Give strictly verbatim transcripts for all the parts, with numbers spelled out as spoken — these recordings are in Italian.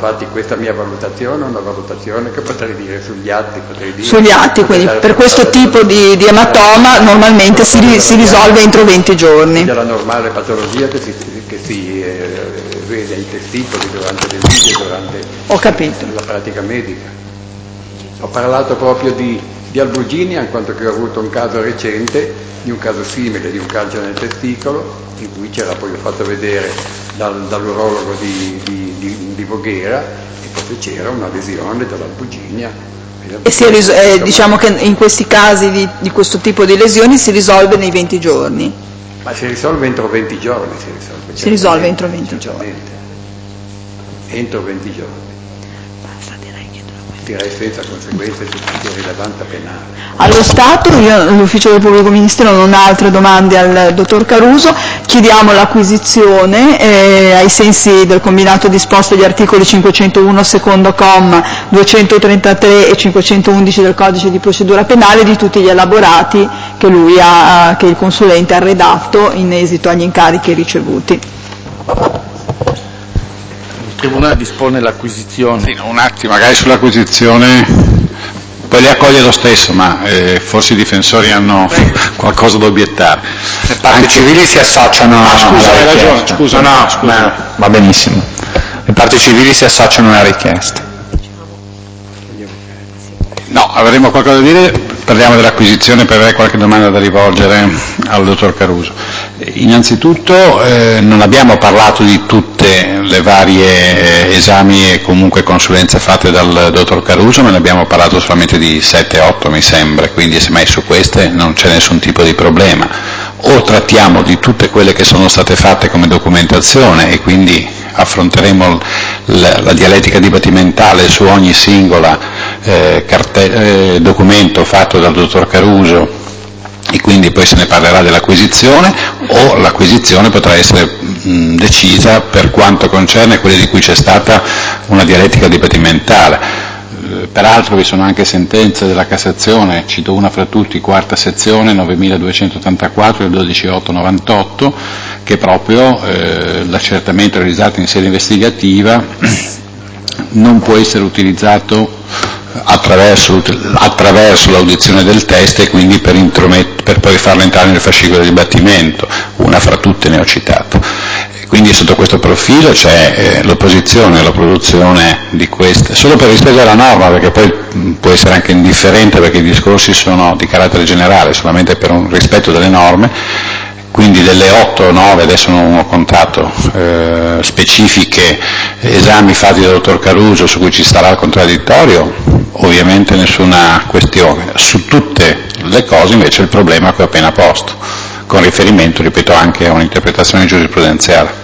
infatti questa mia valutazione è una valutazione che potrei dire sugli atti, potrei dire sugli atti, quindi per questo tipo di, di ematoma normalmente si, ri, si risolve entro venti giorni. È la normale patologia che si, che si eh, vede ai testicoli durante le visite, durante Ho capito. la pratica medica. Ho parlato proprio di, di albuginia, in quanto che ho avuto un caso recente, di un caso simile, di un calcio nel testicolo, in cui c'era, poi ho fatto vedere dal, dall'urologo di, di, di, di Voghera, e proprio c'era una lesione dell'albuginia. E si ris- eh, diciamo che in questi casi di, di questo tipo di lesioni si risolve nei venti giorni? Ma si risolve entro venti giorni, si risolve. Si risolve entro venti giorni. Entro venti giorni. Direi senza conseguenze di rilevanza penale. Allo Stato, io, l'Ufficio del Pubblico Ministero non ha altre domande al dottor Caruso, chiediamo l'acquisizione eh, ai sensi del combinato disposto degli articoli cinquecentouno secondo comma, duecentotrentatré e cinquecentoundici del Codice di procedura penale di tutti gli elaborati che lui ha, che il consulente ha redatto in esito agli incarichi ricevuti. Il Tribunale dispone l'acquisizione. Sì, un attimo, magari sull'acquisizione, poi le accoglie lo stesso, ma eh, forse i difensori hanno qualcosa da obiettare. Le parti Anche... civili si associano ah, scusa, alla hai richiesta. ragione, scusa, no, no, scusa. no, va benissimo. Le parti civili si associano alla richiesta. No, avremo qualcosa da dire, parliamo dell'acquisizione per avere qualche domanda da rivolgere al dottor Caruso. Innanzitutto eh, non abbiamo parlato di tutte le varie eh, esami e comunque consulenze fatte dal dottor Caruso, ma ne abbiamo parlato solamente di sette otto mi sembra, quindi semmai su queste non c'è nessun tipo di problema. O trattiamo di tutte quelle che sono state fatte come documentazione e quindi affronteremo la, la dialettica dibattimentale su ogni singola eh, carte- eh, documento fatto dal dottor Caruso, e quindi poi se ne parlerà dell'acquisizione, o l'acquisizione potrà essere mh, decisa per quanto concerne quelle di cui c'è stata una dialettica dibattimentale. Eh, peraltro vi sono anche sentenze della Cassazione, cito una fra tutti, quarta sezione novemiladuecentottantaquattro del dodici otto novantotto, che proprio eh, l'accertamento realizzato in sede investigativa non può essere utilizzato attraverso, attraverso l'audizione del test e quindi per, intromet- per poi farlo entrare nel fascicolo del dibattimento, una fra tutte ne ho citato. Quindi sotto questo profilo c'è eh, l'opposizione alla produzione di queste, solo per rispetto alla norma, perché poi mh, può essere anche indifferente perché i discorsi sono di carattere generale, solamente per un rispetto delle norme. Quindi delle otto o nove, adesso non ho contato, eh, specifiche esami fatti dal dottor Caruso su cui ci sarà il contraddittorio, ovviamente nessuna questione. Su tutte le cose invece il problema che ho appena posto, con riferimento, ripeto, anche a un'interpretazione giurisprudenziale.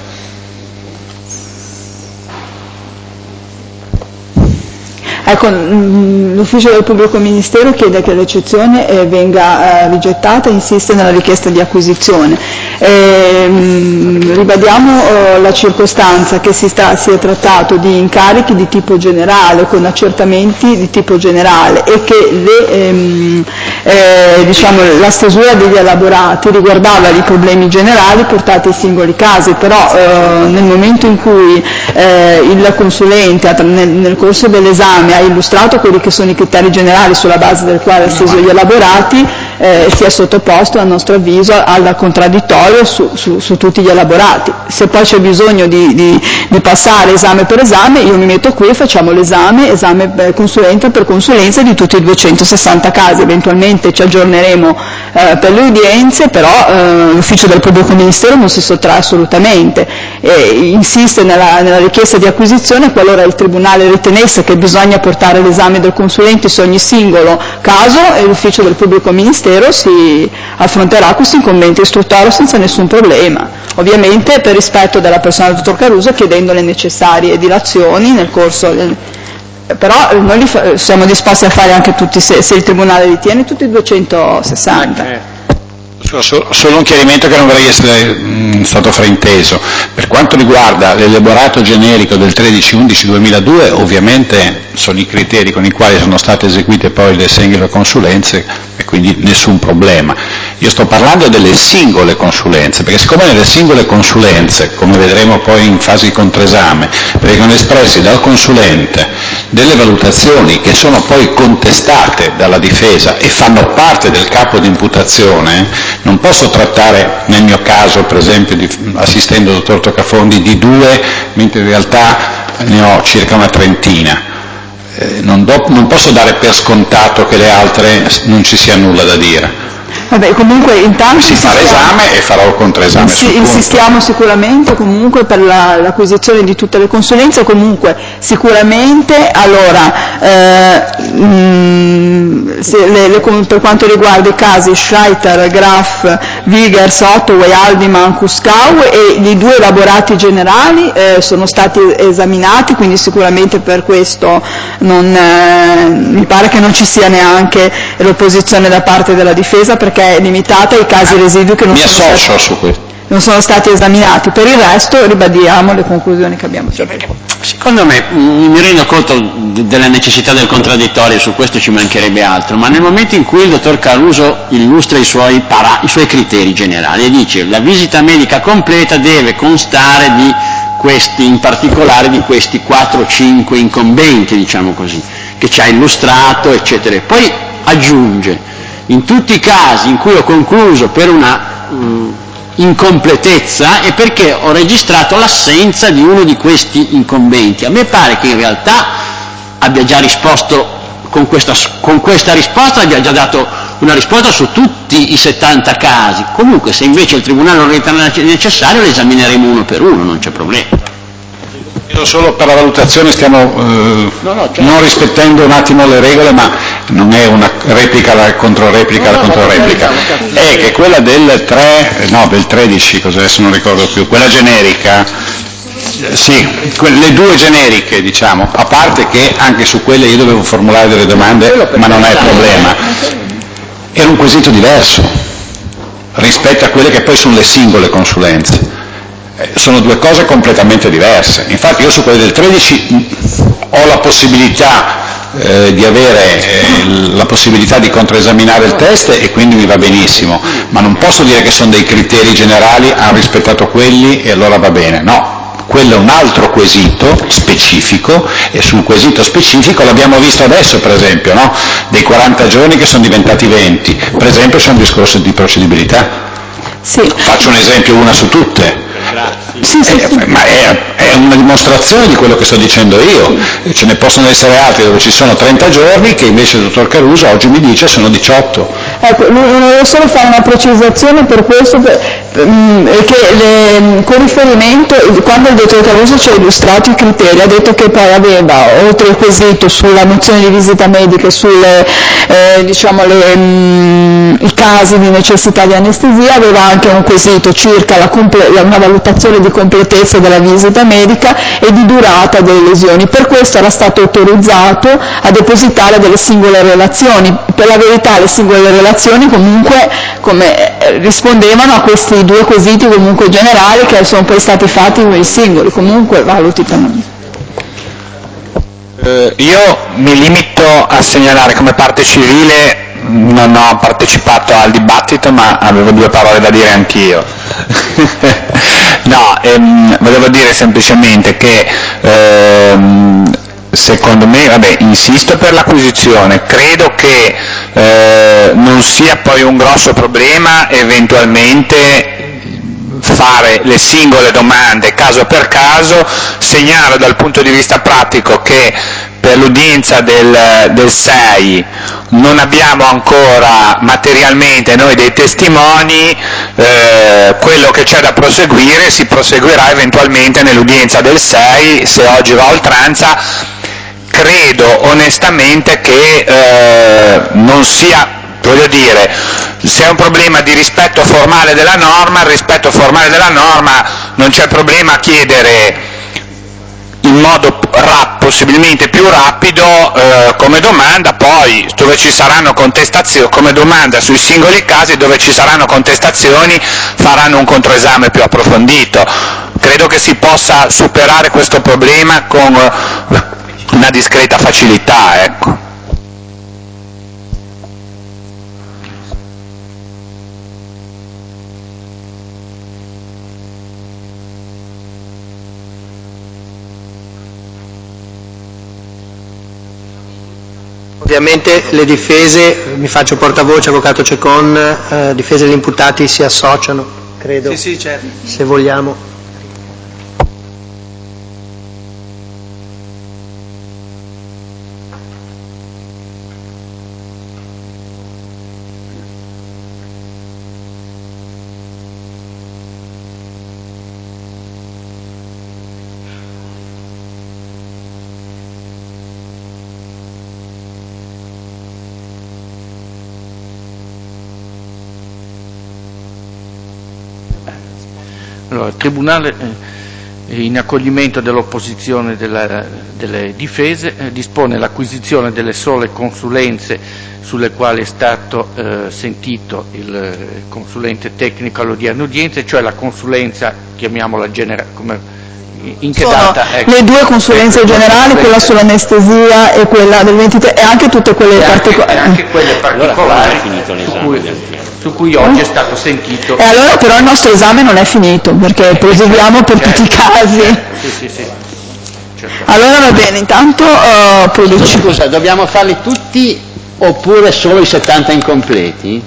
Ecco, l'Ufficio del Pubblico Ministero chiede che l'eccezione eh, venga eh, rigettata e insiste nella richiesta di acquisizione. Eh, mh, ribadiamo eh, la circostanza che si, sta, si è trattato di incarichi di tipo generale, con accertamenti di tipo generale, e che le, ehm, eh, diciamo, la stesura degli elaborati riguardava i problemi generali portati ai singoli casi, però eh, nel momento in cui eh, il consulente nel, nel corso dell'esame ha illustrato quelli che sono i criteri generali sulla base del quale ha steso gli elaborati, eh, si è sottoposto a nostro avviso al contraddittorio su, su, su tutti gli elaborati. Se poi c'è bisogno di, di, di passare esame per esame, io mi metto qui e facciamo l'esame, esame eh, consulenza per consulenza di tutti i duecentosessanta casi, eventualmente ci aggiorneremo eh, per le udienze, però eh, l'Ufficio del Pubblico Ministero non si sottrae assolutamente, e insiste nella, nella richiesta di acquisizione qualora il Tribunale ritenesse che bisogna portare l'esame del consulente su ogni singolo caso, e l'Ufficio del Pubblico Ministero si affronterà questo incombente istruttorio senza nessun problema, ovviamente per rispetto della persona del dottor Caruso, chiedendo le necessarie dilazioni nel corso del... però noi li fa... siamo disposti a fare anche tutti, se, se il Tribunale ritiene, tutti i duecentosessanta. Solo un chiarimento che non vorrei essere mh, stato frainteso. Per quanto riguarda l'elaborato generico del tredici undici duemiladue, ovviamente sono i criteri con i quali sono state eseguite poi le singole consulenze e quindi nessun problema. Io sto parlando delle singole consulenze, perché siccome nelle singole consulenze, come vedremo poi in fase di controesame, vengono espressi dal consulente delle valutazioni che sono poi contestate dalla difesa e fanno parte del capo di imputazione, non posso trattare, nel mio caso per esempio di, assistendo il dottor Toccafondi, di due, mentre in realtà ne ho circa una trentina. Eh, non, do, non posso dare per scontato che le altre non ci sia nulla da dire. Vabbè, comunque intanto si fa l'esame e farò il controesame sul punto. Insistiamo sicuramente comunque per la, l'acquisizione di tutte le consulenze, comunque sicuramente allora eh, mh, se le, le, per quanto riguarda i casi Schreiter, Graf, Wiegers, Ottaway, Aldiman, Kuskau e i due elaborati generali eh, sono stati esaminati, quindi sicuramente per questo non, eh, mi pare che non ci sia neanche l'opposizione da parte della difesa, perché è limitata ai casi residui che non, Mi sono associo stati, su questo. non sono stati esaminati. Per il resto ribadiamo le conclusioni che abbiamo già detto. Secondo me mi rendo conto della necessità del contraddittorio, su questo ci mancherebbe altro, ma nel momento in cui il dottor Caruso illustra i suoi, para, i suoi criteri generali e dice la visita medica completa deve constare di questi, in particolare di questi quattro cinque incombenti, diciamo così, che ci ha illustrato, eccetera, e poi aggiunge in tutti i casi in cui ho concluso per una mh, incompletezza è perché ho registrato l'assenza di uno di questi incombenti. A me pare che in realtà abbia già risposto con questa, con questa risposta, abbia già dato una risposta su tutti i settanta casi. Comunque se invece il Tribunale non ritiene necessario, le esamineremo uno per uno, non c'è problema. Solo per la valutazione stiamo eh, no, no, certo. non rispettando un attimo le regole, ma non è una replica la controreplica no, la no, controreplica, è che quella del tre, no del tredici, cos'è, adesso non ricordo più, quella generica, eh, sì, le due generiche diciamo, a parte che anche su quelle io dovevo formulare delle domande, ma non è il problema, era un quesito diverso rispetto a quelle che poi sono le singole consulenze. Sono due cose completamente diverse. Infatti io su quelle del tredici ho la possibilità eh, di avere eh, la possibilità di controesaminare il test e quindi mi va benissimo, ma non posso dire che sono dei criteri generali, hanno rispettato quelli e allora va bene, no. Quello è un altro quesito specifico e sul quesito specifico l'abbiamo visto adesso per esempio, no? Dei quaranta giorni che sono diventati venti, per esempio c'è un discorso di procedibilità. Sì. Faccio un esempio, una su tutte. Sì, sì, eh, sì. Ma è, è una dimostrazione di quello che sto dicendo io. Ce ne possono essere altri dove ci sono trenta giorni che invece il dottor Caruso oggi mi dice sono diciotto. Ecco, volevo solo fare una precisazione per questo, per, mh, che le, con riferimento, quando il dottor Caruso ci ha illustrato i criteri, ha detto che poi aveva, oltre al quesito sulla nozione di visita medica e sulle, eh, diciamo, le, mh, i casi di necessità di anestesia, aveva anche un quesito circa la comple- una valutazione di completezza della visita medica e di durata delle lesioni. Per questo era stato autorizzato a depositare delle singole relazioni. Per la verità le singole relazioni comunque come, eh, rispondevano a questi due quesiti comunque generali che sono poi stati fatti con i singoli, comunque valuti per noi. Eh, io mi limito a segnalare come parte civile, non ho partecipato al dibattito ma avevo due parole da dire anch'io. No, ehm, volevo dire semplicemente che ehm, secondo me, vabbè, insisto per l'acquisizione, credo che eh, non sia poi un grosso problema eventualmente fare le singole domande caso per caso. Segnalo dal punto di vista pratico che per l'udienza del, del sei non abbiamo ancora materialmente noi dei testimoni, eh, quello che c'è da proseguire si proseguirà eventualmente nell'udienza del sei, se oggi va a oltranza. Credo onestamente che eh, non sia, voglio dire, se è un problema di rispetto formale della norma, il rispetto formale della norma non c'è problema a chiedere in modo rap, possibilmente più rapido eh, come domanda, poi dove ci saranno contestazioni, come domanda sui singoli casi, dove ci saranno contestazioni faranno un controesame più approfondito. Credo che si possa superare questo problema con una discreta facilità, ecco. Ovviamente le difese, mi faccio portavoce, avvocato Cecon, eh, difese degli imputati si associano, credo, sì, sì, certo. Se vogliamo. Allora, il Tribunale, eh, in accoglimento dell'opposizione della, delle difese, eh, dispone l'acquisizione delle sole consulenze sulle quali è stato eh, sentito il eh, consulente tecnico all'odierna udienza, cioè la consulenza, chiamiamola generale, come in che Sono data? Ecco. Le due consulenze ecco, generali, quella sull'anestesia e quella del ventitré, e anche tutte quelle particolari. E anche quelle particolari finito su cui, su cui oggi è stato sentito. E allora però il nostro esame non è finito, perché proseguiamo per certo, tutti i casi. Certo, sì, sì, sì. Certo. Allora va bene, intanto uh, produci... Scusa, dobbiamo farli tutti oppure solo i settanta incompleti?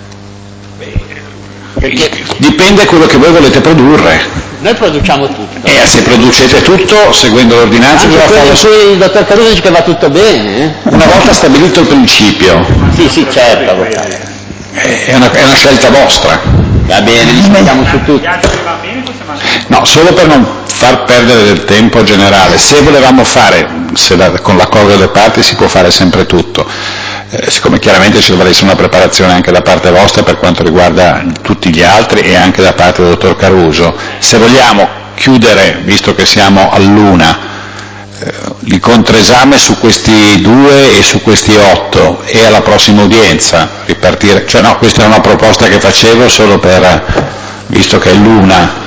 Perché dipende da quello che voi volete produrre. Noi produciamo tutto. E se producete tutto, seguendo l'ordinanza, Anche bisogna quelli farlo. su il dottor Caruso dice che va tutto bene. Eh? Una volta stabilito il principio. Sì, sì, certo, avvocato. È una, è una scelta vostra. Va bene, discutiamo su tutto. No, solo per non far perdere del tempo generale. Se volevamo fare, se la, con l'accordo delle parti si può fare sempre tutto. Eh, siccome chiaramente ci dovrà essere una preparazione anche da parte vostra per quanto riguarda tutti gli altri e anche da parte del dottor Caruso, se vogliamo chiudere, visto che siamo all'una, eh, il controesame su questi due e su questi otto e alla prossima udienza ripartire, cioè no, questa è una proposta che facevo solo per, visto che è l'una.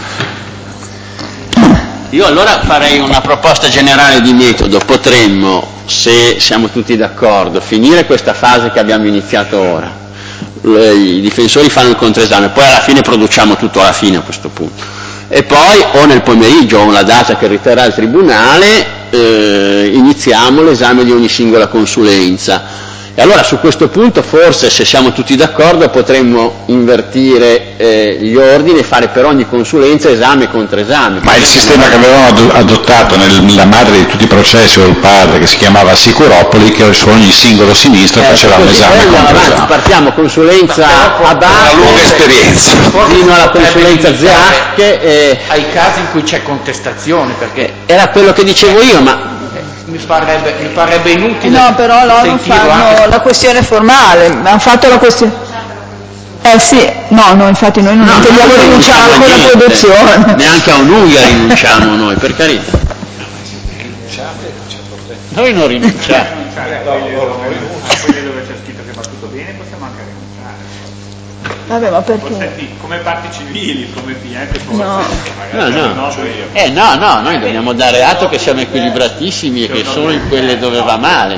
Io allora farei una proposta generale di metodo, potremmo, se siamo tutti d'accordo, finire questa fase che abbiamo iniziato ora, i difensori fanno il controesame, poi alla fine produciamo tutto alla fine a questo punto, e poi o nel pomeriggio o una data che riterrà il Tribunale eh, iniziamo l'esame di ogni singola consulenza. E allora su questo punto forse, se siamo tutti d'accordo, potremmo invertire eh, gli ordini e fare per ogni consulenza esame contro esame. Ma il sistema che avevamo adottato nella madre di tutti i processi, o il padre, che si chiamava Sicuropoli, che su ogni singolo sinistro eh, facevamo esame contro esame. Partiamo consulenza a base, una lunga esperienza, fino alla consulenza Z H e ai casi in cui c'è contestazione, perché era quello che dicevo io, ma mi parebbe, mi parebbe inutile. No, però loro non fanno anche... la questione formale, hanno fatto la questione... Eh sì, no, no, infatti noi non no, intendiamo rinunciare a quella produzione. Neanche a un'unghia rinunciamo noi, per carità. Noi non rinunciamo. A quelli dove c'è scritto che va tutto bene possiamo anche rinunciare. Vabbè, ma perché? Come parti civili, come cliente forse. No. No, no. Eh no, no, noi dobbiamo dare atto che siamo equilibratissimi e che solo in quelle dove va male.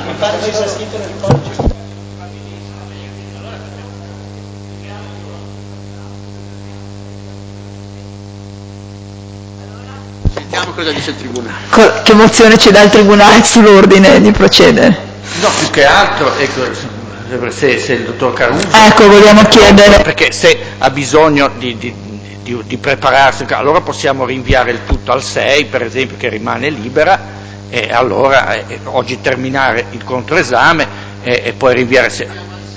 Sentiamo cosa dice il Tribunale. Che mozione ci dà il Tribunale sull'ordine di procedere? No, più che altro, ecco, se, se il dottor Caruso... Ecco, vogliamo chiedere... Perché se ha bisogno di, di, di, di prepararsi, allora possiamo rinviare il tutto al sei, per esempio, che rimane libera, e allora eh, oggi terminare il controesame e, e poi rinviare... Se...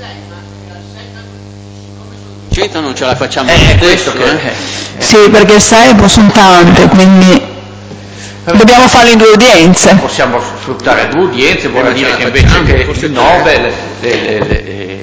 Certo non ce la facciamo eh, questo, che, eh? eh. Sì, perché il sei sono tante, quindi... Dobbiamo farlo in due udienze. Possiamo sfruttare due udienze, vuol dire che invece che il nove le, le, le, le...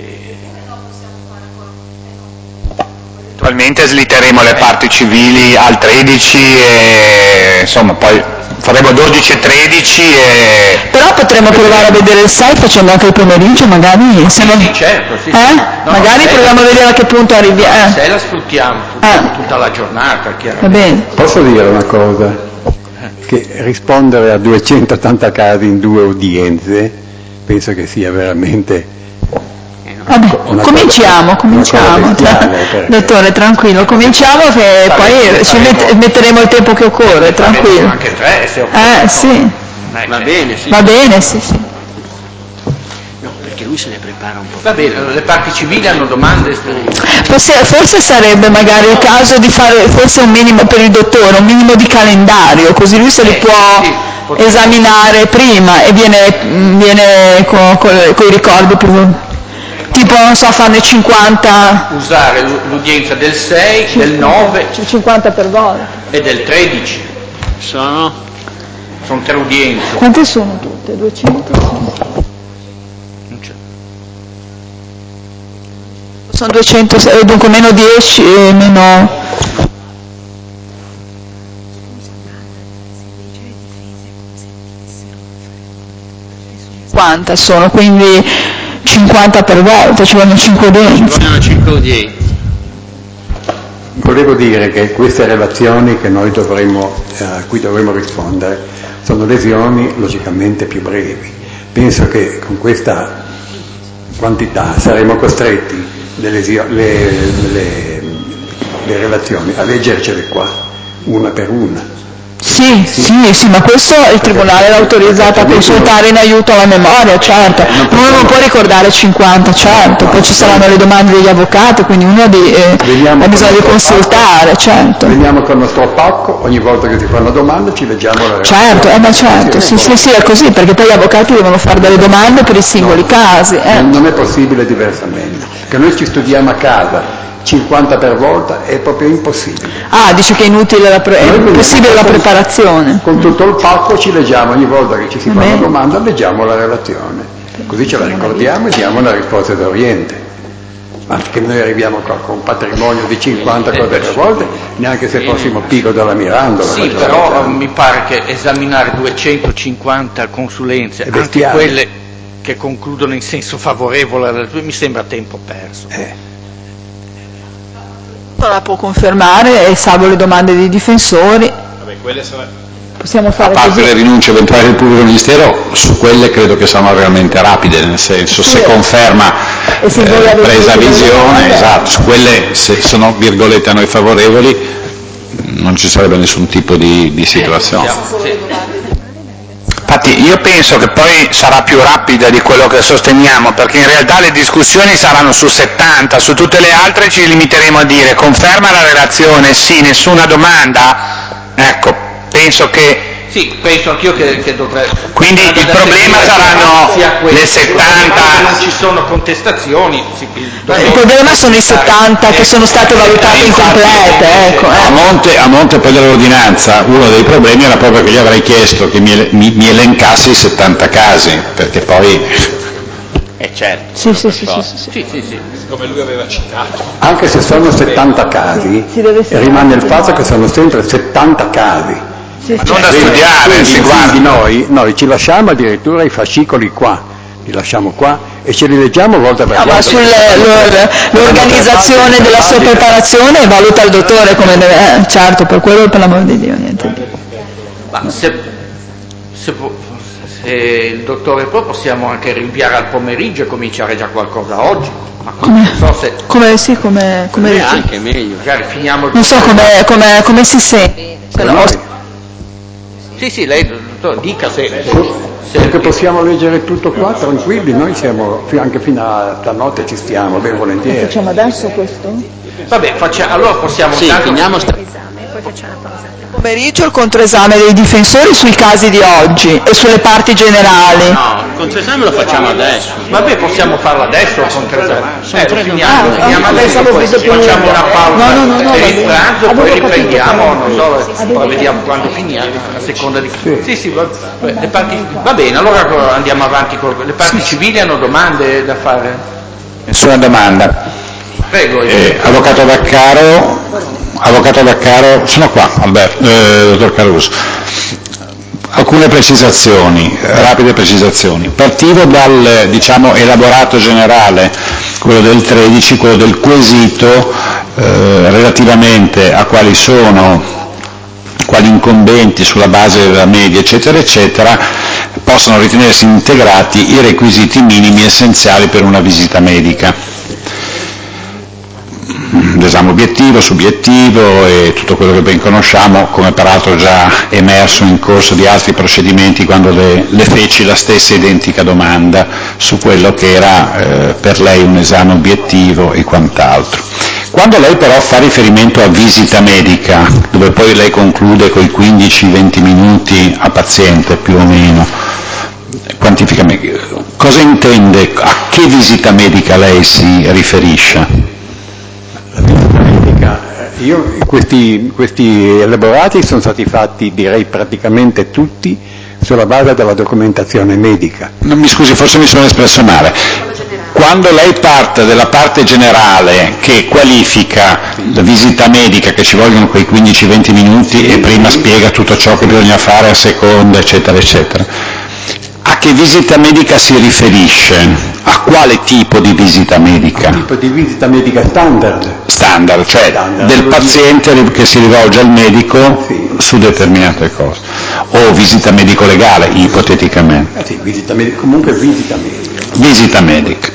Attualmente slitteremo le parti civili al tredici e insomma poi faremo dodici e tredici e... Però potremmo provare a vedere il sei facendo anche il pomeriggio, magari se non... Sì, certo, sì, eh? sì. No, magari no, proviamo a vedere a che punto arriviamo. No, eh. se la sfruttiamo, sfruttiamo eh. tutta la giornata, chiaramente. Va bene. Posso dire una cosa? Che rispondere a duecentottanta casi in due udienze penso che sia veramente Vabbè, una cominciamo, cosa, cominciamo, una cosa bestiale, dottore, tranquillo, cominciamo che poi ci met- metteremo il tempo che occorre, tranquillo. Anche tre, se occorre. Eh, sì. Va bene, sì. Va bene, sì, sì. perché lui se le prepara un po'. Va bene, le parti civili hanno domande su... Forse, forse sarebbe magari il caso di fare forse un minimo per il dottore, un minimo di calendario, così lui se li Eh, può sì, esaminare prima e viene, viene con, con, con i ricordi più... tipo, non so, farne cinquanta... Usare l'udienza del sei, del nove cinquanta per volta. e del tredici. Sono? Sono tre udienze. Quante sono tutte? duecento? Non c'è. Sono duecento, eh, dunque meno dieci e meno... cinquanta sono, quindi cinquanta per volta, ci vogliono cinque udienze. Ci vogliono cinque udienze. Volevo dire che queste relazioni che noi dovremmo, eh, a cui dovremmo rispondere sono lesioni logicamente più brevi. Penso che con questa quantità saremo costretti le, lesio- le, le, le relazioni a leggercele qua, una per una. Sì, sì, sì, ma questo il Tribunale l'ha autorizzata a consultare in aiuto alla memoria, certo. Uno non può ricordare cinquanta, certo, poi ci saranno le domande degli avvocati, quindi uno ha, di, eh, ha bisogno di consultare, certo. Veniamo con il nostro pacco, ogni volta che ti fanno domande ci leggiamo la relazione. Certo, eh, ma certo, sì, sì, sì, è così, perché poi gli avvocati devono fare delle domande per i singoli casi. Eh. Non è possibile diversamente, che noi ci studiamo a casa cinquanta per volta è proprio impossibile. Ah, dice che è inutile la pre- è impossibile la preparazione. Con tutto il pacco ci leggiamo, ogni volta che ci si fa una domanda leggiamo la relazione, così ce la ricordiamo e diamo la risposta d'Oriente. Ma che noi arriviamo qua con un patrimonio di cinquanta cose per volte, neanche se fossimo Pico della Mirandola. Sì, però eh, mi pare che esaminare duecentocinquanta consulenze, anche quelle che concludono in senso favorevole, mi sembra tempo perso. Eh. La può confermare, salvo le domande dei difensori. Vabbè, quelle sarà... Possiamo fare a parte così. le rinunce eventuali del pubblico ministero, su quelle credo che saranno realmente rapide, nel senso sì, se conferma e se eh, presa visione, esatto, su quelle se sono virgolette a noi favorevoli non ci sarebbe nessun tipo di, di situazione. Infatti io penso che poi sarà più rapida di quello che sosteniamo, perché in realtà le discussioni saranno su settanta, su tutte le altre ci limiteremo a dire conferma la relazione, sì, nessuna domanda, ecco, penso che... Sì, penso anch'io che, che dovrebbe... Quindi il problema saranno le settanta... Non ci sono contestazioni. Sì, il, il problema sono i settanta che sono state valutate incomplete. Ecco, eh. a, monte, a monte poi dell'ordinanza uno dei problemi era proprio che gli avrei chiesto che mi, mi, mi elencasse i settanta casi, perché poi... Eh certo. Sì, sì, sì, sì, sì, sì, sì, sì. Come lui aveva citato. Anche se sono settanta casi, rimane il fatto che sono sempre settanta casi. Ma non da studiare, si guarda. Noi, noi ci lasciamo addirittura i fascicoli qua, li lasciamo qua e ce li leggiamo volta per volta. volta. Ma sull'organizzazione della sua preparazione valuta il dottore come deve, eh, certo, per quello per l'amor di Dio, niente. Ma se, se, se il dottore poi possiamo anche rinviare al pomeriggio e cominciare già qualcosa oggi. Ma come, non so se... come sì, come... come anche meglio. Magari finiamo il non so come, come, come si sente. Sì, sì, lei dottore, dica se... se Perché possiamo leggere tutto qua, tranquilli, noi siamo, anche fino a stanotte ci stiamo, ben volentieri. Facciamo adesso questo? Vabbè, facciamo, allora possiamo... Sì, finiamo... Sta... Pomeriggio il controesame dei difensori sui casi di oggi e sulle parti generali. No, il controesame lo facciamo adesso. Vabbè, possiamo farlo adesso il controesame. Eh, lo finiamo, Ah, finiamo ah, adesso, pensavo poi fosse più facciamo lunga. una pausa No, no, no, no, per va il bene. pranzo, Avevo poi capito, riprendiamo, però. non so, Avevo poi vediamo capito. quando finiamo, a seconda di... Sì, sì, sì va, le parti... va bene, allora andiamo avanti con... Le parti civili hanno domande da fare? Nessuna domanda. Prego. Eh, avvocato Vaccaro, avvocato Vaccaro, sono qua, Alberto, eh, dottor Caruso. Alcune precisazioni, rapide precisazioni. Partivo dal, diciamo, elaborato generale, quello del tredici, quello del quesito, eh, relativamente a quali sono, quali incombenti sulla base della media, eccetera, eccetera, possono ritenersi integrati i requisiti minimi essenziali per una visita medica. L'esame obiettivo, subiettivo e tutto quello che ben conosciamo, come peraltro già emerso in corso di altri procedimenti quando le, le feci la stessa identica domanda su quello che era eh, per lei un esame obiettivo e quant'altro. Quando lei però fa riferimento a visita medica, dove poi lei conclude con i quindici venti minuti a paziente più o meno, quantifica, cosa intende, a che visita medica lei si riferisce? La visita medica, io, questi, questi elaborati sono stati fatti, direi praticamente tutti, sulla base della documentazione medica. Non mi scusi, forse mi sono espresso male. Quando lei parte della parte generale che qualifica la visita medica, che ci vogliono quei quindici venti minuti e prima spiega tutto ciò che bisogna fare a seconda, eccetera, eccetera, a che visita medica si riferisce? A quale tipo di visita medica? Tipo di visita medica standard. Standard, cioè standard. Del paziente che si rivolge al medico sì. su determinate cose. O visita medico-legale, ipoteticamente. Eh sì, visita medica, comunque visita medica. Visita medica.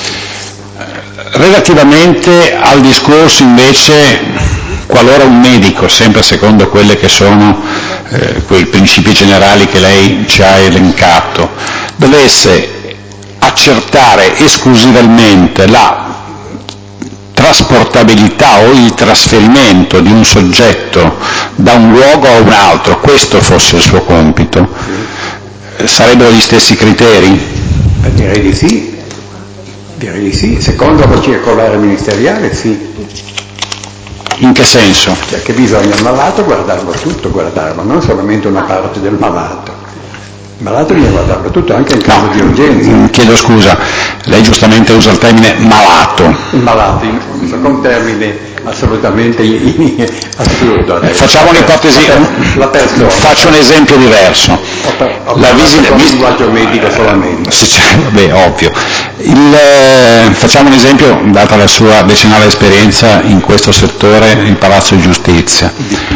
Relativamente al discorso invece, qualora un medico, sempre secondo quelle che sono eh, quei principi generali che lei ci ha elencato, dovesse accertare esclusivamente la trasportabilità o il trasferimento di un soggetto da un luogo a un altro, questo fosse il suo compito, sarebbero gli stessi criteri? Eh, direi di sì. Direi di sì, secondo la circolare ministeriale sì. In che senso? Cioè che bisogna il malato guardarlo tutto, guardarlo, non solamente una parte del malato. Il malato bisogna guardarlo tutto, anche in caso no, di urgenza. Chiedo scusa, lei giustamente usa il termine malato. Il malato, usa un termine assolutamente assurdo. Eh, facciamo un'ipotesi, la persona. Faccio un esempio diverso. Ho la visita con il linguaggio medico solamente. Sì, cioè, vabbè, ovvio. Il, eh, facciamo un esempio, data la sua decennale esperienza in questo settore, il Palazzo di Giustizia.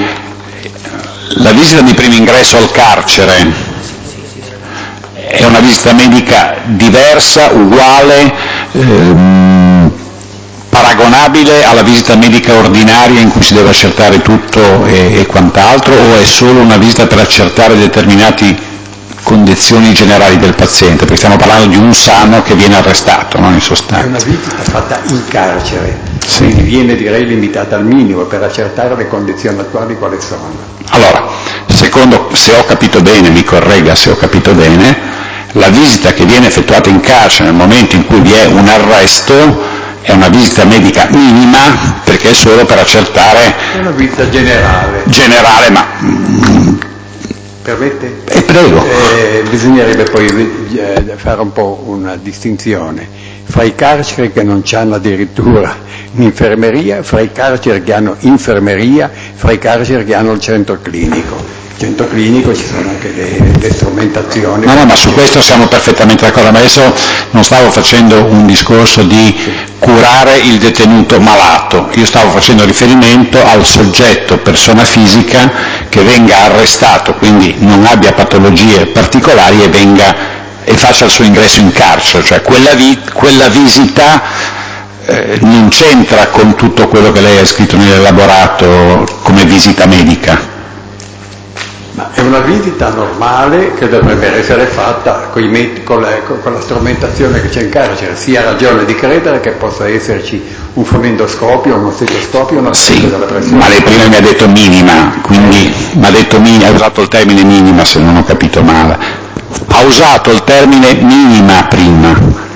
La visita di primo ingresso al carcere è una visita medica diversa, uguale, ehm, paragonabile alla visita medica ordinaria in cui si deve accertare tutto e, e quant'altro, o è solo una visita per accertare determinate condizioni generali del paziente? Perché stiamo parlando di un sano che viene arrestato, no, in sostanza. È una visita fatta in carcere, sì. Quindi viene direi limitata al minimo per accertare le condizioni attuali quali sono. Allora, secondo, se ho capito bene, mi corregga se ho capito bene, la visita che viene effettuata in carcere nel momento in cui vi è un arresto è una visita medica minima, perché è solo per accertare... È una visita generale. Generale, ma... Permette? Eh, prego. Eh, bisognerebbe poi eh, fare un po' una distinzione fra i carceri che non hanno addirittura un'infermeria, fra i carceri che hanno infermeria, fra i carceri che hanno il centro clinico. Centro clinico ci sono anche le, le strumentazioni. No, no, ma su questo siamo perfettamente d'accordo, ma adesso non stavo facendo un discorso di curare il detenuto malato, io stavo facendo riferimento al soggetto, persona fisica, che venga arrestato, quindi non abbia patologie particolari e venga e faccia il suo ingresso in carcere, cioè quella, vi, quella visita eh, non c'entra con tutto quello che lei ha scritto nell'elaborato come visita medica. Ma è una visita normale che dovrebbe essere fatta con, i met- con, la, con la strumentazione che c'è in carcere. Si ha ragione di credere che possa esserci un fomendoscopio, uno stetoscopio, una sì, della pressione. Ma lei prima mi ha detto minima, quindi mi ha detto minima, ha usato il termine minima se non ho capito male. Ha usato il termine minima prima.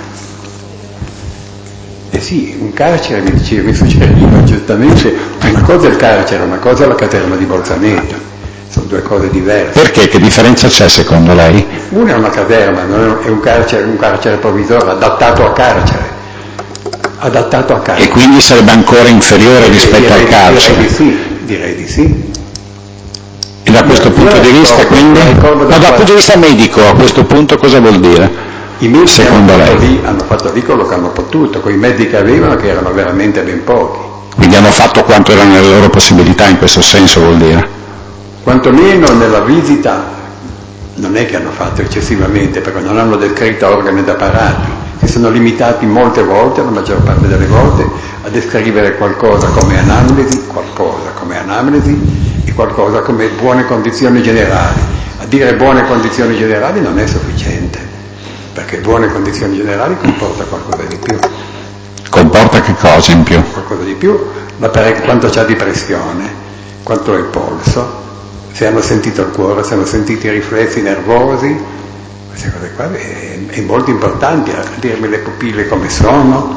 Eh sì, un carcere, mi diceva, mi suggeriva giustamente, una cosa è il carcere, una cosa è la caserma di Bolzaneto. Sono due cose diverse. Perché? Che differenza c'è secondo lei? Una è una caserma, non è un carcere, un carcere provvisorio adattato a carcere. Adattato a carcere. E quindi sarebbe ancora inferiore rispetto direi, al carcere? Direi di sì, direi di sì. E da questo Io punto di vista ricordo, quindi? ricordo Ma dal punto di vista medico a questo punto cosa vuol dire? I medici secondo hanno, lei? Fatto lì, hanno fatto lì quello che hanno potuto, con i mezzi che avevano, che erano veramente ben pochi. Quindi hanno fatto quanto erano le loro possibilità, in questo senso vuol dire? Quantomeno nella visita non è che hanno fatto eccessivamente, perché non hanno descritto organi ed apparati, si sono limitati molte volte, la maggior parte delle volte, a descrivere qualcosa come anamnesi, qualcosa come anamnesi e qualcosa come buone condizioni generali. A dire buone condizioni generali non è sufficiente. perché buone condizioni generali comporta qualcosa di più. Comporta che cosa in più? Qualcosa di più, quanto c'ha di pressione, quanto è il polso, se hanno sentito il cuore, se hanno sentito i riflessi nervosi, queste cose qua è, è molto importante, a dirmi le pupille come sono,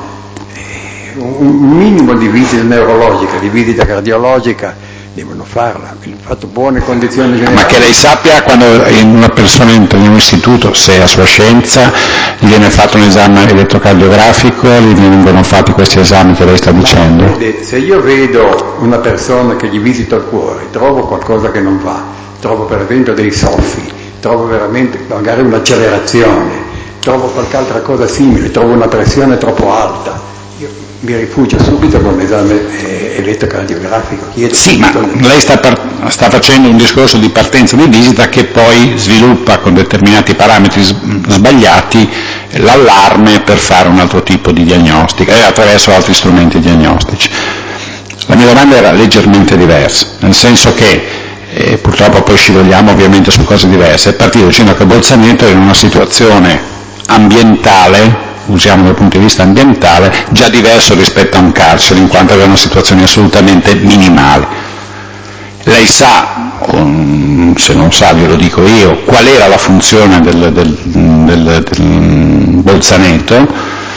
un minimo di visita neurologica, di visita cardiologica devono farla, il fatto buone condizioni generali. Ma che lei sappia, quando una persona entra in un istituto, se a sua scienza, gli viene fatto un esame elettrocardiografico, gli vengono fatti questi esami che lei sta dicendo? Ma, vede, se io vedo una persona che gli visita il cuore, trovo qualcosa che non va, trovo per esempio dei soffi, trovo veramente magari un'accelerazione, trovo qualche altra cosa simile, trovo una pressione troppo alta, mi rifugio subito con l'esame eh, elettrocardiografico. Chiedo sì, ma nel... lei sta, par- sta facendo un discorso di partenza di visita che poi sviluppa con determinati parametri s- sbagliati l'allarme per fare un altro tipo di diagnostica e attraverso altri strumenti diagnostici. La mia domanda era leggermente diversa, nel senso che eh, purtroppo poi scivoliamo ovviamente su cose diverse. È partito dicendo che Bolzaneto è in una situazione ambientale, usiamo dal punto di vista ambientale, già diverso rispetto a un carcere, in quanto aveva una situazione assolutamente minimale. Lei sa, se non sa glielo dico io, qual era la funzione del, del, del, del Bolzaneto,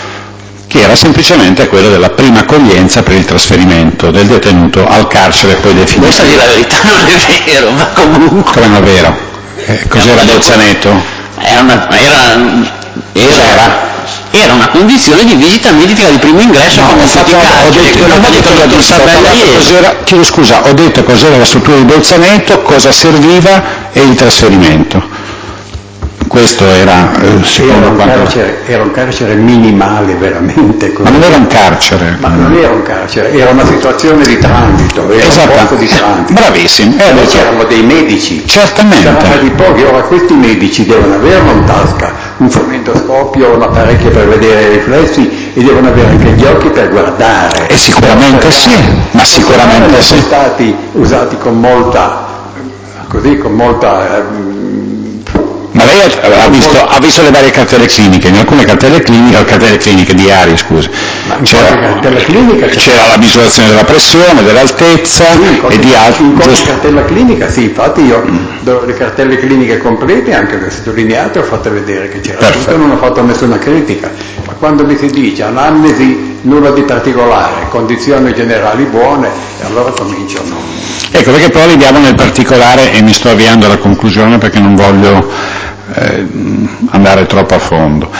che era semplicemente quella della prima accoglienza per il trasferimento del detenuto al carcere poi definitivo. Questa di la verità non è vero, ma comunque... Come non è vero? Eh, cos'era Bolzaneto? Era una... Era, era, era una condizione di visita medica di primo ingresso, no, come tutti i carceri, quello che ha detto il dottor Sabella ieri. Chiedo scusa, ho detto cos'era la struttura di Bolzaneto, cosa serviva e il trasferimento. Questo era, eh, secondo era, un quanto... carcere, era un carcere minimale veramente. Ma non era un carcere. Ma non era un carcere, era una situazione di transito, era esatto. un posto di transito. Bravissimo. E noi c'erano dei medici. Certamente. C'erano di pochi, ora questi medici devono averlo in tasca, un fomentoscopio, un apparecchio per vedere i riflessi e devono avere anche gli occhi per guardare. E sicuramente sì, ma sicuramente sì. Sono stati usati con molta, così, con molta... Ma lei ha visto, ha visto le varie cartelle cliniche, in alcune cartelle cliniche, cartelle cliniche diarie, scusi, c'era, c'era la misurazione della pressione, dell'altezza sì, e di altri. In qualche cartella clinica, sì, infatti io do le cartelle cliniche complete, anche le sottolineate, ho fatto vedere che c'era Perfetto. tutto, non ho fatto nessuna critica, ma quando mi si dice anamnesi nulla di particolare, condizioni generali buone, e allora comincio a non... Ecco, perché poi arriviamo nel particolare e mi sto avviando alla conclusione perché non voglio eh, andare troppo a fondo.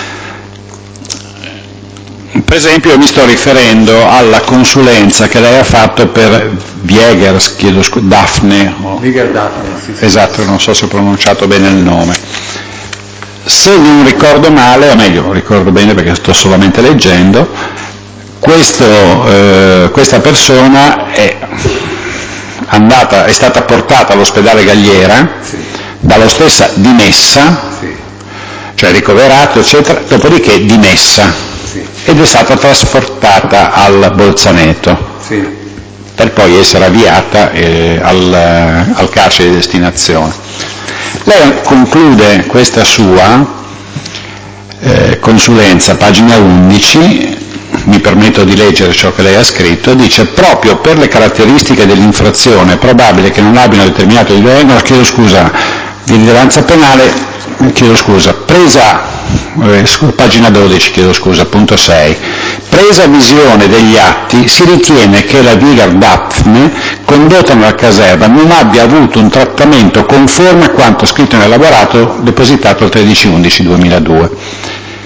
Per esempio io mi sto riferendo alla consulenza che lei ha fatto per Viegers, chiedo scusa, Daphne. Oh, Viger Daphne, sì, sì. Esatto, non so se ho pronunciato bene il nome. Se non ricordo male, o meglio, ricordo bene perché sto solamente leggendo, questo, eh, questa persona è andata, è stata portata all'ospedale Galliera, sì. dallo stessa dimessa, sì. cioè ricoverato, eccetera, dopodiché dimessa, sì. ed è stata trasportata al Bolzaneto, sì. per poi essere avviata eh, al, al carcere di destinazione. Lei conclude questa sua eh, consulenza, pagina undici, mi permetto di leggere ciò che lei ha scritto, dice: proprio per le caratteristiche dell'infrazione è probabile che non abbiano determinato di no, chiedo scusa, di rilevanza penale, chiedo scusa, presa, eh, pagina dodici, chiedo scusa, punto sei, presa visione degli atti, si ritiene che la Viger Daphne, condotta nella caserma, non abbia avuto un trattamento conforme a quanto scritto nell'elaborato depositato il tredici undici duemiladue.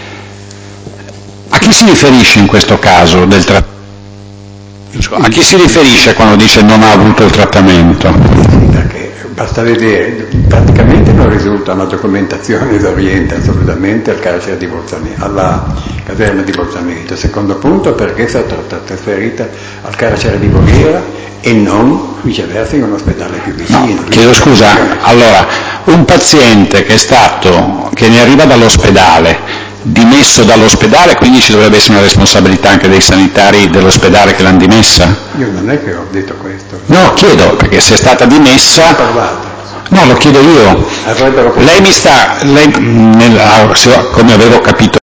A chi si riferisce in questo caso del tra... A chi si riferisce quando dice non ha avuto il trattamento? Perché basta vedere, praticamente non risulta una documentazione d'Oriente assolutamente al carcere di Bolzaneto, alla caserma di Bolzaneto. Secondo punto, perché è stata trasferita al carcere di Voghera e non viceversa in un ospedale più vicino. No, chiedo scusa, allora, un paziente che è stato, che ne arriva dall'ospedale, dimesso dall'ospedale, quindi ci dovrebbe essere una responsabilità anche dei sanitari dell'ospedale che l'hanno dimessa? Io non è che ho detto questo. No, chiedo, perché se è stata dimessa... No, lo chiedo io. Lei mi sta, lei, nel, come avevo capito